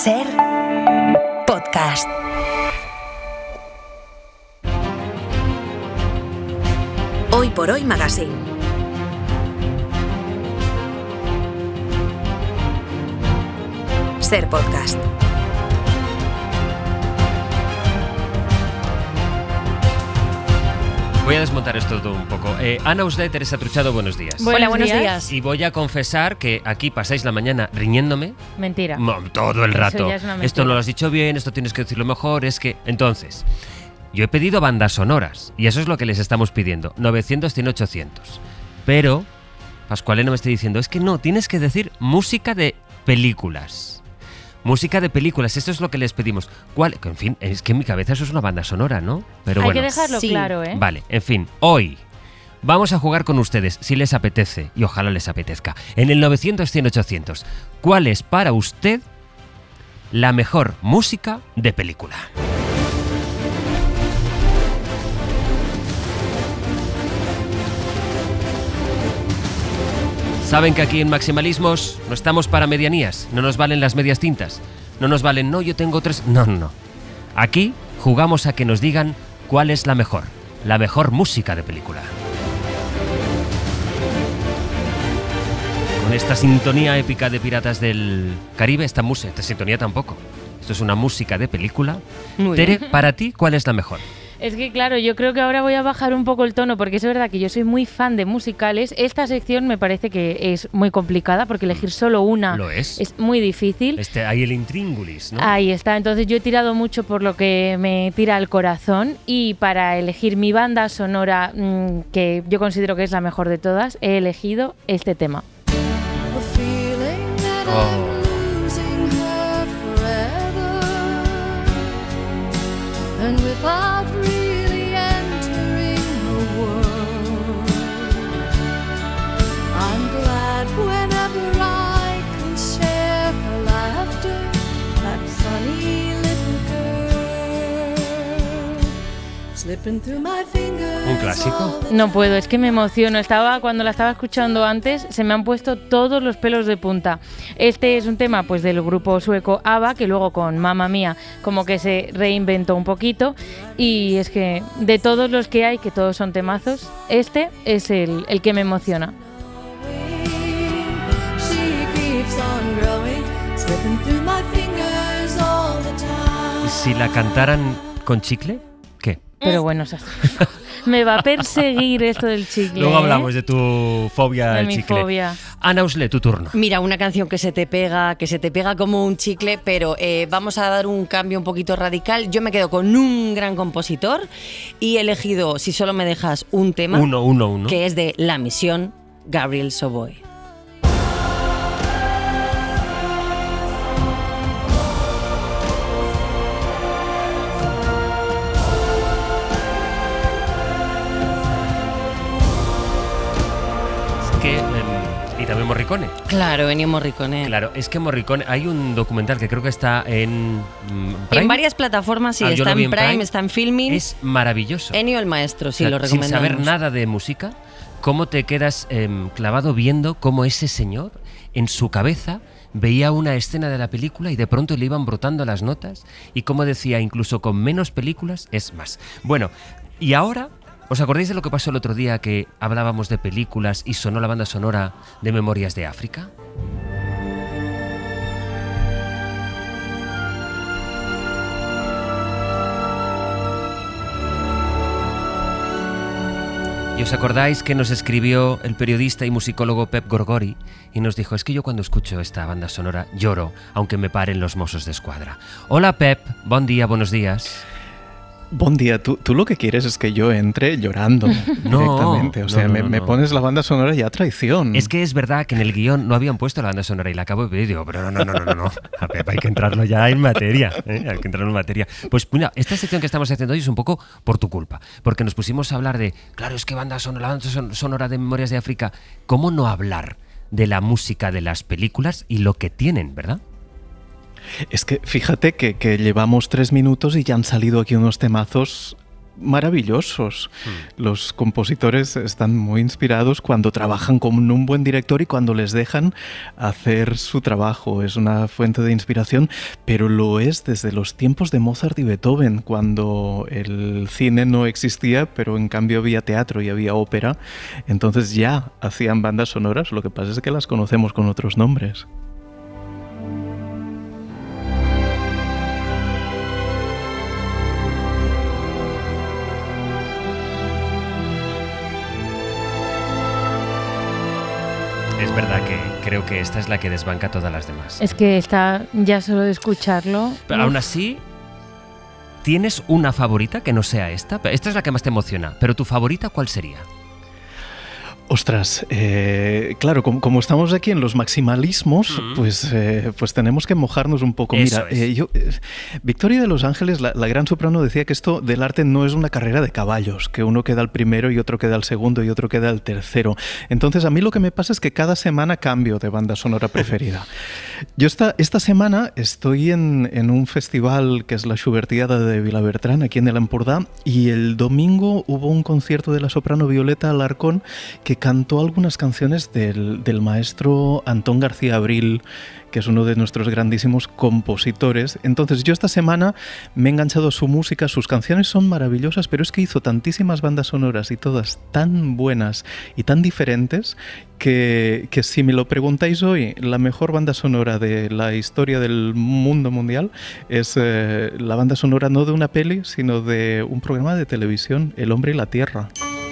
Ser podcast. Hoy por Hoy Magazine. Ser podcast. Voy a desmontar esto todo un poco. Ana Uslet, Teresa Truchado, buenos días. Hola, buenos días. Y voy a confesar que aquí pasáis la mañana riñéndome. Mentira. Todo el rato. Eso ya es una mentira. Esto no lo has dicho bien, esto tienes que decirlo mejor, es que... Entonces, yo he pedido bandas sonoras, y eso es lo que les estamos pidiendo. 900, 100, 800. Pero, Pascualeno me está diciendo, es que no, tienes que decir música de películas. Música de películas, esto es lo que les pedimos. ¿Cuál? En fin, es que en mi cabeza eso es una banda sonora, ¿no? Pero Hay bueno. que dejarlo claro, ¿eh? Vale, en fin, hoy vamos a jugar con ustedes, si les apetece, y ojalá les apetezca, en el 900, 100, 800. ¿Cuál es para usted la mejor música de película? Saben que aquí en Maximalismos no estamos para medianías, no nos valen las medias tintas, no nos valen, no, yo tengo tres... No. Aquí jugamos a que nos digan cuál es la mejor música de película. Con esta sintonía épica de Piratas del Caribe, esta sintonía tampoco. Esto es una música de película. Muy Tere, bien. para ti, ¿cuál es la mejor? Es que claro, yo creo que ahora voy a bajar un poco el tono porque es verdad que yo soy muy fan de musicales. Esta sección me parece que es muy complicada porque elegir solo una Lo es. muy difícil. Hay el intríngulis, ¿no? Ahí está, entonces yo he tirado mucho por lo que me tira al corazón y para elegir mi banda sonora, que yo considero que es la mejor de todas, he elegido este tema. Oh. And without really entering her world, I'm glad whenever I can share her laughter, that funny little girl, slipping through my fingers. ¿Un clásico? No puedo, es que me emociono. Cuando la estaba escuchando antes, se me han puesto todos los pelos de punta. Este es un tema pues del grupo sueco ABBA, que luego con Mamma Mía como que se reinventó un poquito. Y es que de todos los que hay, que todos son temazos, este es el que me emociona. She keeps on growing, slipping through my fingers all the time. ¿Y si la cantaran con chicle? ¿Qué? Pero bueno, me va a perseguir esto del chicle. Luego hablamos de tu fobia de al mi chicle. fobia. Ana Uslet, tu turno. Mira, una canción que se te pega como un chicle, pero vamos a dar un cambio un poquito radical. Yo me quedo con un gran compositor y he elegido, si solo me dejas un tema, Uno. que es de La Misión, Gabriel Soboy. Y también Morricone. Claro, Ennio Morricone. Claro, es que Morricone, hay un documental que creo que está en Prime. En varias plataformas, sí, yo está lo vi en Prime, está en Filmin. Es maravilloso. Ennio el maestro, sí, O sea, lo recomendamos. Sin saber nada de música, cómo te quedas clavado viendo cómo ese señor, en su cabeza, veía una escena de la película y de pronto le iban brotando las notas y como decía, incluso con menos películas es más. Bueno, y ahora... ¿Os acordáis de lo que pasó el otro día que hablábamos de películas y sonó la banda sonora de Memorias de África? ¿Y os acordáis que nos escribió el periodista y musicólogo Pep Gorgori y nos dijo, es que yo cuando escucho esta banda sonora lloro, aunque me paren los Mossos d'Esquadra? Hola Pep, buen día, buenos días. Buen día, tú lo que quieres es que yo entre llorando directamente. O sea, me pones la banda sonora y a traición. Es que es verdad que en el guión no habían puesto la banda sonora y la acabo de pedir y digo, pero no. A Pep, hay que entrarlo ya en materia. Hay que entrarlo en materia. Pues mira, esta sección que estamos haciendo hoy es un poco por tu culpa. Porque nos pusimos a hablar de, claro, es que banda sonora de Memorias de África. ¿Cómo no hablar de la música de las películas y lo que tienen, verdad? Es que fíjate que llevamos 3 minutos y ya han salido aquí unos temazos maravillosos. Los compositores están muy inspirados cuando trabajan con un buen director y cuando les dejan hacer su trabajo. Es una fuente de inspiración, pero lo es desde los tiempos de Mozart y Beethoven, cuando el cine no existía, pero en cambio había teatro y había ópera. Entonces ya hacían bandas sonoras, lo que pasa es que las conocemos con otros nombres. Es verdad que creo que esta es la que desbanca a todas las demás. Es que esta, ya solo de escucharlo... Pero aún así, ¿tienes una favorita que no sea esta? Esta es la que más te emociona, pero ¿tu favorita cuál sería? Ostras, claro, como estamos aquí en los maximalismos, pues tenemos que mojarnos un poco. Eso Mira, Victoria de Los Ángeles, la gran soprano, decía que esto del arte no es una carrera de caballos, que uno queda al primero y otro queda al segundo y otro queda al tercero. Entonces, a mí lo que me pasa es que cada semana cambio de banda sonora preferida. Yo esta semana estoy en un festival que es la Schubertiada de Vilabertran, aquí en el Empordà, y el domingo hubo un concierto de la soprano Violeta Alarcón que cantó algunas canciones del maestro Antón García Abril, que es uno de nuestros grandísimos compositores. Entonces yo esta semana me he enganchado a su música, sus canciones son maravillosas, pero es que hizo tantísimas bandas sonoras y todas tan buenas y tan diferentes que si me lo preguntáis hoy, la mejor banda sonora de la historia del mundo mundial es la banda sonora no de una peli, sino de un programa de televisión, El hombre y la tierra.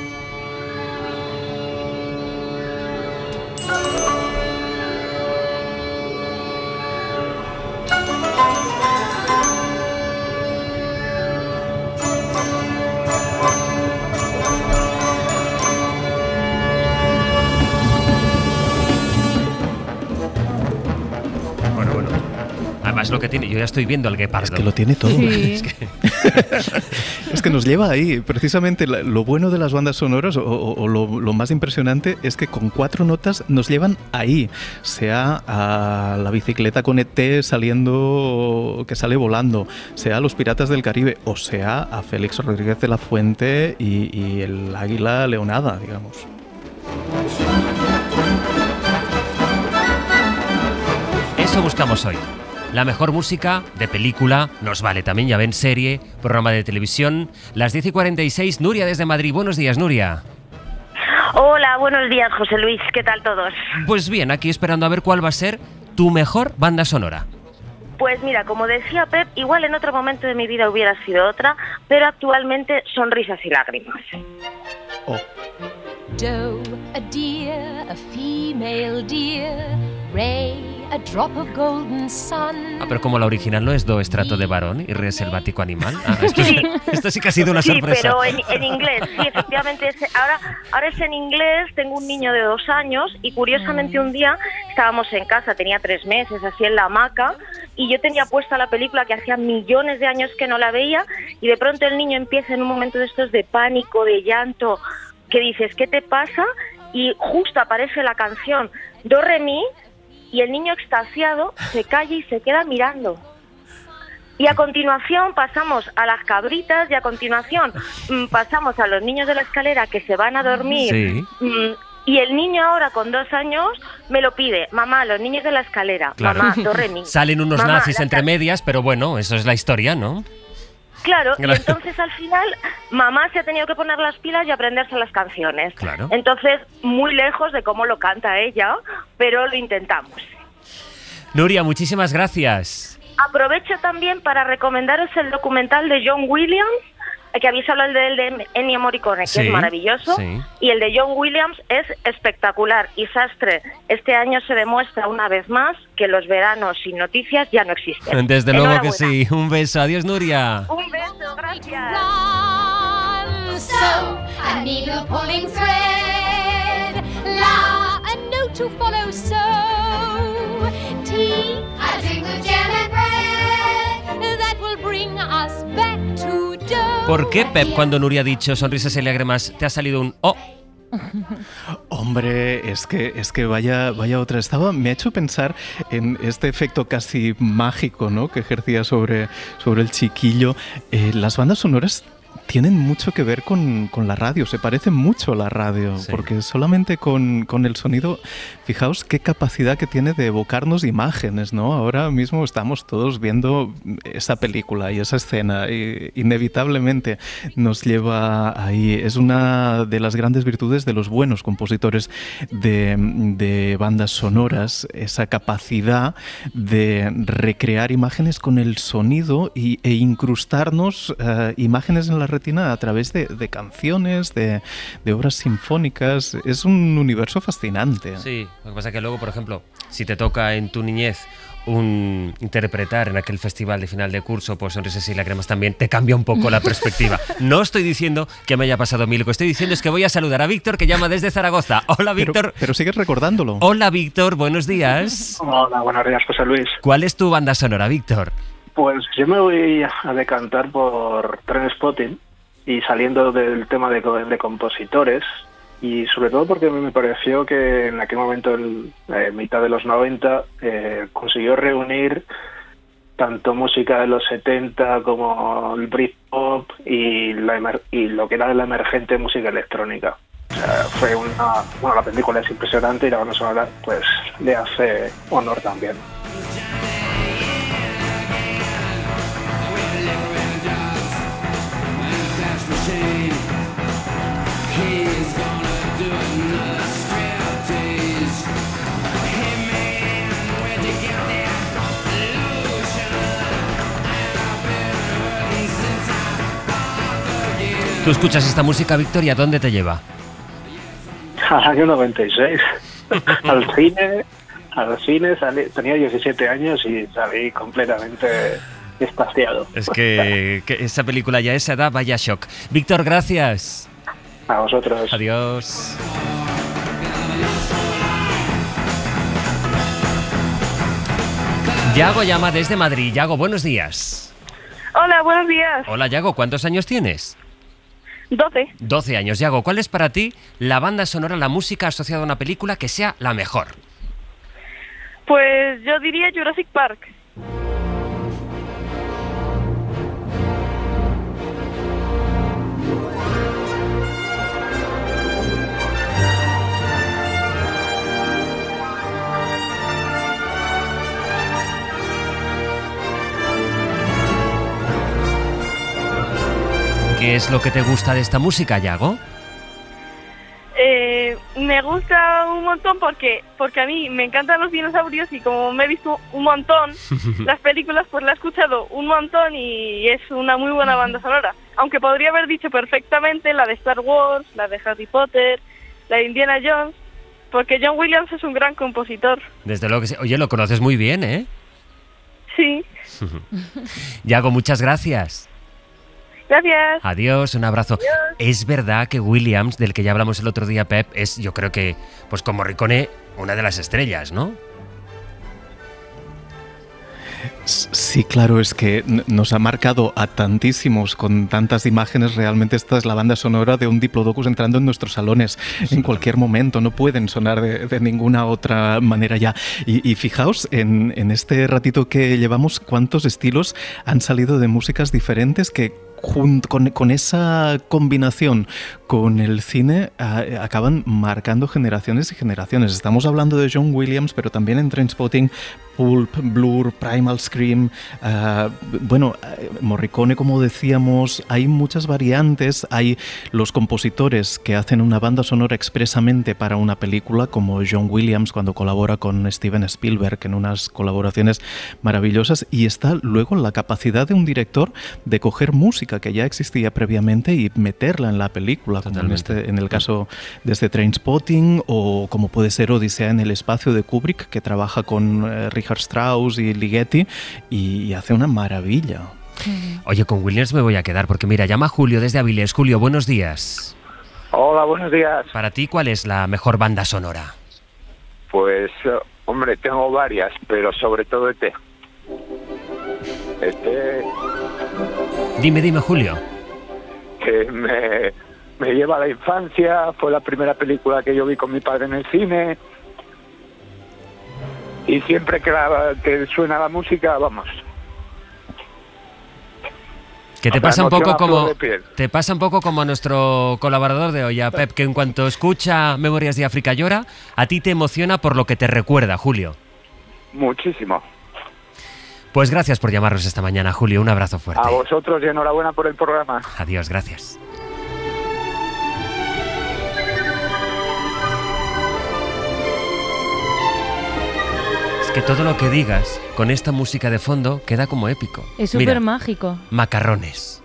Lo que tiene, yo ya estoy viendo al guepardo. Es que lo tiene todo. Sí. Es que nos lleva ahí. Precisamente lo bueno de las bandas sonoras o lo más impresionante es que con 4 notas nos llevan ahí. Sea a la bicicleta con ET que sale volando, sea a los Piratas del Caribe, o sea a Félix Rodríguez de la Fuente y el águila leonada, digamos. Eso buscamos hoy. La mejor música de película, nos vale también, ya ven, serie, programa de televisión. Las 10:46, Nuria desde Madrid. Buenos días, Nuria. Hola, buenos días, José Luis. ¿Qué tal todos? Pues bien, aquí esperando a ver cuál va a ser tu mejor banda sonora. Pues mira, como decía Pep, igual en otro momento de mi vida hubiera sido otra, pero actualmente son risas y lágrimas. Oh. Doe, a deer, a female deer, Ray, a drop of golden sun. Pero como la original no es Do, estrato de varón y Re selvático animal. Esto sí que ha sido una sorpresa. Sí, pero en inglés, sí, efectivamente. Ahora es en inglés, tengo un niño de 2 años y curiosamente un día estábamos en casa, tenía 3 meses, así en la hamaca, y yo tenía puesta la película que hacía millones de años que no la veía, y de pronto el niño empieza en un momento de estos de pánico, de llanto, que dices, ¿qué te pasa? Y justo aparece la canción Do, Re, Mi, y el niño extasiado se calla y se queda mirando. Y a continuación pasamos a las cabritas y a continuación pasamos a los niños de la escalera que se van a dormir. Sí. Y el niño ahora con 2 años me lo pide, mamá, los niños de la escalera, claro. Mamá, Do, Re, Mi. Salen unos Mamá, nazis entre medias, pero bueno, eso es la historia, ¿no? Claro, y entonces al final mamá se ha tenido que poner las pilas y aprenderse las canciones. Claro. Entonces, muy lejos de cómo lo canta ella, pero lo intentamos. Nuria, muchísimas gracias. Aprovecho también para recomendaros el documental de John Williams, que habéis hablado del de Ennio Morricone, que es maravilloso, sí. Y el de John Williams es espectacular. Y Sastre, este año se demuestra una vez más que los veranos sin noticias ya no existen. Desde luego que sí. Un beso. Adiós, Nuria. Un beso, gracias. So, a needle pulling thread, la, a note to follow, so, tea, a drink of jam and bread, that will bring us back to dough. ¿Por qué, Pep, cuando Nuria ha dicho sonrisas y lágrimas, te ha salido un oh? Hombre, es que vaya otra. Me ha hecho pensar en este efecto casi mágico, ¿no?, que ejercía sobre el chiquillo. Las bandas sonoras tienen mucho que ver con la radio, se parecen mucho a la radio, porque solamente con el sonido, fijaos qué capacidad que tiene de evocarnos imágenes, ¿no? Ahora mismo estamos todos viendo esa película y esa escena, y inevitablemente nos lleva ahí. Es una de las grandes virtudes de los buenos compositores de bandas sonoras, esa capacidad de recrear imágenes con el sonido e incrustarnos imágenes en la retina a través de canciones, de obras sinfónicas. Es un universo fascinante. Sí, lo que pasa es que luego, por ejemplo, si te toca en tu niñez interpretar en aquel festival de final de curso, pues Sonrisas y Lágrimas, también te cambia un poco la perspectiva. No estoy diciendo que me haya pasado a mí, lo que estoy diciendo es que voy a saludar a Víctor, que llama desde Zaragoza. Hola, Víctor. Pero sigues recordándolo. Hola, Víctor, buenos días. Hola, buenos días, José Luis. ¿Cuál es tu banda sonora, Víctor? Pues yo me voy a decantar por Trainspotting, y saliendo del tema de compositores, y sobre todo porque me pareció que en aquel momento, en mitad de los 90, consiguió reunir tanto música de los 70 como el Britpop y lo que era la emergente música electrónica. O sea, fue la película es impresionante y la banda sonora pues le hace honor también. ¿Tú escuchas esta música, Víctor, y a dónde te lleva? Al año 96. Al cine salí, tenía 17 años y salí completamente extasiado. Es que esa película ya a esa edad, vaya shock. Víctor, gracias. A vosotros. Adiós. Yago llama desde Madrid. Yago, buenos días. Hola, buenos días. Hola, Yago, ¿cuántos años tienes? 12. 12 años. Yago, ¿cuál es para ti la banda sonora, la música asociada a una película que sea la mejor? Pues yo diría Jurassic Park. ¿Qué es lo que te gusta de esta música, Yago? Me gusta un montón porque a mí me encantan los dinosaurios y como me he visto un montón las películas, pues la he escuchado un montón y es una muy buena banda sonora. Aunque podría haber dicho perfectamente la de Star Wars, la de Harry Potter, la de Indiana Jones, porque John Williams es un gran compositor. Desde luego que sí. Oye, lo conoces muy bien, ¿eh? Sí. Yago, muchas gracias. Gracias. Adiós, un abrazo. Adiós. Es verdad que Williams, del que ya hablamos el otro día, Pep, es, yo creo que, pues como Morricone, una de las estrellas, ¿no? Sí, claro, es que nos ha marcado a tantísimos con tantas imágenes. Realmente esta es la banda sonora de un Diplodocus entrando en nuestros salones en cualquier momento. No pueden sonar de ninguna otra manera ya. Y fijaos, en este ratito que llevamos, cuántos estilos han salido de músicas diferentes que con esa combinación con el cine acaban marcando generaciones y generaciones. Estamos hablando de John Williams, pero también en Trainspotting, Pulp, Blur, Primal Scream, Morricone, como decíamos. Hay muchas variantes. Hay los compositores que hacen una banda sonora expresamente para una película, como John Williams cuando colabora con Steven Spielberg en unas colaboraciones maravillosas, y está luego la capacidad de un director de coger música que ya existía previamente y meterla en la película, como en el caso de este Trainspotting, o como puede ser Odisea en el espacio de Kubrick, que trabaja con Richard Strauss y Ligeti y hace una maravilla. Oye, con Williams me voy a quedar porque mira, llama Julio desde Avilés. Julio, buenos días. Hola, buenos días. Para ti, ¿cuál es la mejor banda sonora? Pues, hombre, tengo varias, pero sobre todo ET. Dime, Julio. Que me lleva a la infancia, fue la primera película que yo vi con mi padre en el cine. Y siempre que suena la música, vamos. Que te La pasa un emoción poco a flor como de piel. te pasa un poco como a nuestro colaborador de hoy, a Pep, que en cuanto escucha Memorias de África Llora, a ti te emociona por lo que te recuerda, Julio. Muchísimo. Pues gracias por llamarnos esta mañana, Julio. Un abrazo fuerte. A vosotros y enhorabuena por el programa. Adiós, gracias. Es que todo lo que digas con esta música de fondo queda como épico. Es Mira, súper mágico. macarrones.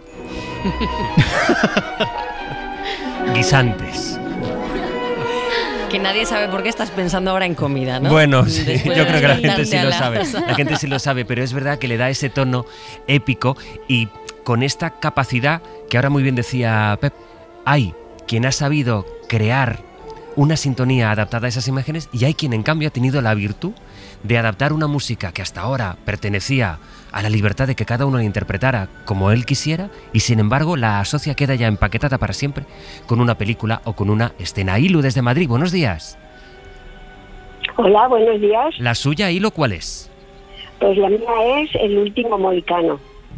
Guisantes. Que nadie sabe por qué estás pensando ahora en comida, ¿no? Bueno, sí, Después yo de creo que la gente invitarte sí a lo la- sabe. La gente sí lo sabe, pero es verdad que le da ese tono épico y con esta capacidad que ahora muy bien decía Pep, hay quien ha sabido crear una sintonía adaptada a esas imágenes y hay quien en cambio ha tenido la virtud de adaptar una música que hasta ahora pertenecía a la libertad de que cada uno la interpretara como él quisiera y sin embargo la asocia, queda ya empaquetada para siempre con una película o con una escena. Ilu desde Madrid, buenos días. Hola, buenos días. ¿La suya, Ilu, cuál es? Pues la mía es El último mohicano.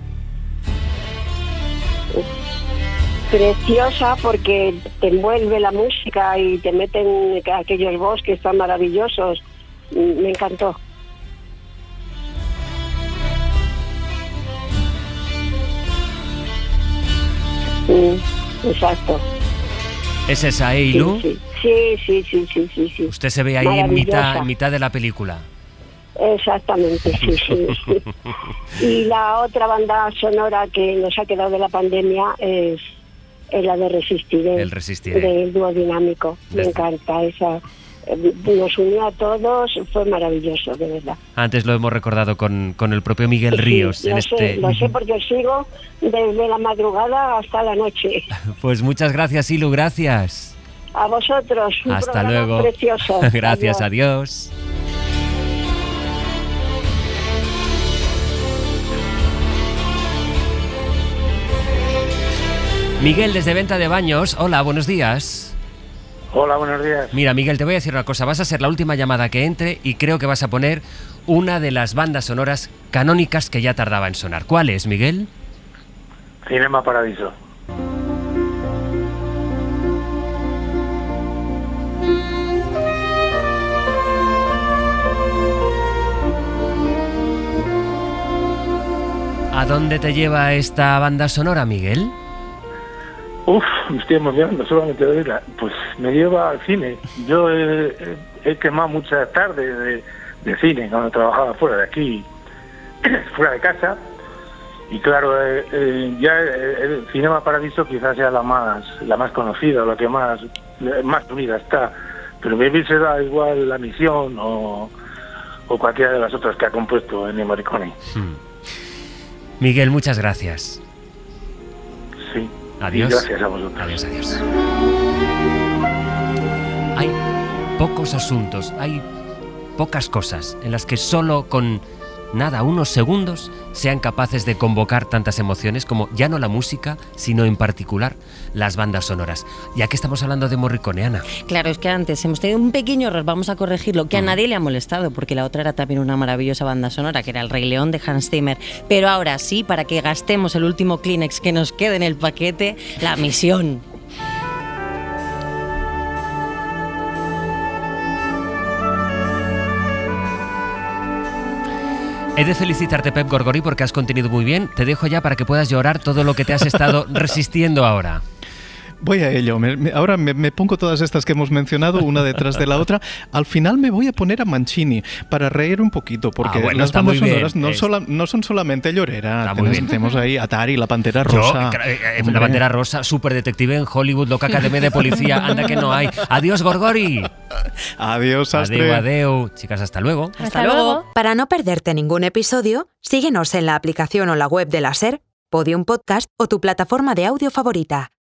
Preciosa porque te envuelve la música y te mete en aquellos bosques tan maravillosos. Me encantó. Exacto. ¿Es esa, Ilu? Sí. Usted se ve ahí Maravillosa. en mitad de la película. Exactamente, sí. Y la otra banda sonora que nos ha quedado de la pandemia es la de Resistiré. El Resistiré. Del dúo dinámico. Me Desde- encanta esa. Nos unió a todos, fue maravilloso, de verdad. Antes lo hemos recordado con el propio Miguel Ríos. Sí, en lo sé porque os sigo desde la madrugada hasta la noche. Pues muchas gracias, Ilu, gracias. A vosotros, un Hasta programa luego. precioso. Gracias, adiós. Miguel desde Venta de Baños. Hola, buenos días. Hola, buenos días. Mira, Miguel, te voy a decir una cosa. Vas a ser la última llamada que entre y creo que vas a poner una de las bandas sonoras canónicas que ya tardaba en sonar. ¿Cuál es, Miguel? Cinema Paradiso. ¿A dónde te lleva esta banda sonora, Miguel? Uf, me estoy emocionando solamente de oírla. Pues me lleva al cine. Yo he quemado muchas tardes de cine cuando trabajaba fuera de aquí, fuera de casa. Y claro, ya el Cinema Paradiso quizás sea la más conocida, la que más unida está. Pero maybe será igual La Misión o cualquiera de las otras que ha compuesto Ennio Morricone. Miguel, muchas gracias. Sí. Adiós. Y gracias a vosotros. Adiós, adiós. Hay pocos asuntos, hay pocas cosas en las que solo con nada, unos segundos, sean capaces de convocar tantas emociones como ya no la música, sino en particular las bandas sonoras. Ya que estamos hablando de Morricone, Ana. Claro, es que antes hemos tenido un pequeño error, vamos a corregirlo, que a nadie le ha molestado, porque la otra era también una maravillosa banda sonora, que era El Rey León de Hans Zimmer. Pero ahora sí, para que gastemos el último Kleenex que nos quede en el paquete, La Misión. He de felicitarte, Pep Gorgori, porque has contenido muy bien. Te dejo ya para que puedas llorar todo lo que te has estado resistiendo ahora. Voy a ello. Ahora me pongo todas estas que hemos mencionado, una detrás de la otra. Al final me voy a poner a Mancini para reír un poquito, porque bueno, las está bandas muy bien. sonoras no son solamente llorera. Está muy bien. Tenemos ahí Atari, La Pantera Rosa. La Pantera Rosa, superdetective en Hollywood, loca academia de policía, anda que no hay. Adiós, Gorgori. Adiós, Astre. Adeu. Chicas, hasta luego. Hasta luego. Para no perderte ningún episodio, síguenos en la aplicación o la web de la SER, Podium Podcast o tu plataforma de audio favorita.